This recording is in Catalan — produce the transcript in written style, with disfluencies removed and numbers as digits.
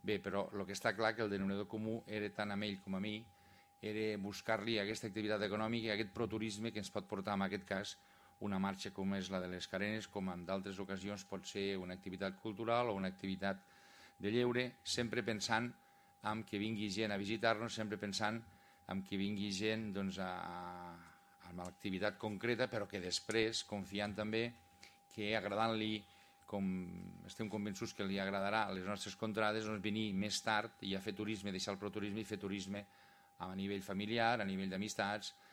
Bé, però el que està clar que el denominador comú era tant amb ell com a mi, era buscar-li aquesta activitat econòmica i aquest proturisme que ens pot portar, en aquest cas, una marxa com és la de les Carenes, com en d'altres ocasions pot ser una activitat cultural o una activitat de lleure, sempre pensant en que vingui gent a visitar-nos, sempre pensant en que vingui gent doncs, amb l'activitat concreta, però que després, confiant també que agradant-li, com estem convençuts que li agradarà a les nostres contrades, doncs venir més tard i a fer turisme, deixar el proturisme i fer turisme a nivell familiar, a nivell d'amistats,